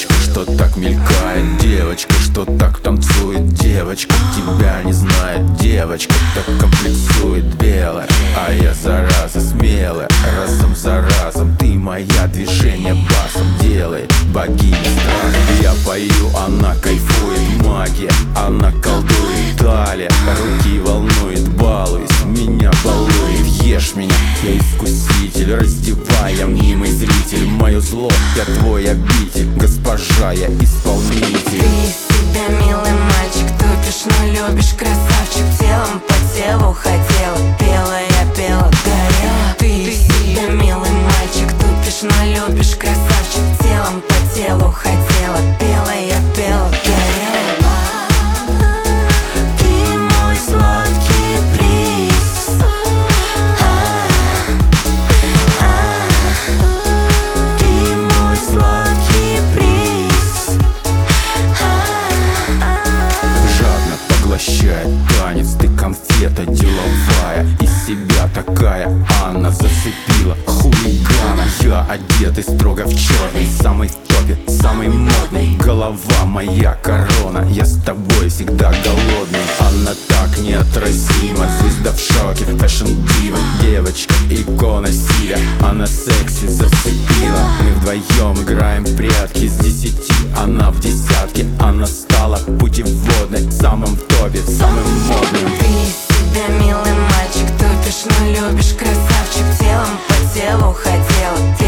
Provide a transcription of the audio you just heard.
девочка, что так мелькает, девочка, что так танцует, девочка, тебя не знает, девочка, так комплексует белая, а я зараза смелая, разом за разом ты моя, движение басом делает богиня страха. Я пою, она кайфует, магия, она колдует, талия, руки волнует, балуюсь, меня балует, ешь меня, я искуситель, раздевая мнимый зритель, мое зло, я твой обитель, госпожа, я исполнитель. Ты себя милый мальчик, тупишь, но любишь, красавчик, телом по телу хотела, пела я, пела, горела. Ты себя милый мальчик, тупишь, но любишь, красавчик, телом по телу хотела, пела я, пела, горела. Ты мой сладкий приз, ты мой сладкий приз. Жадно поглощает танец, ты конфета деловая, из себя такая Анна зацепила хулигана. Я одетый строго в черный, самый в топе, самый модный, голова моя корона, я с тобой всегда голодный. Она так неотразима, звезда в шоке, фэшн дива, девочка, икона стиля, она секси зацепила. Мы вдвоем играем в прятки, с 10 она в десятке, она стала путеводной, самым в топе, самым модным. Ты себя милый мальчик, тупишь, но любишь, красавчик, телом по телу хотела,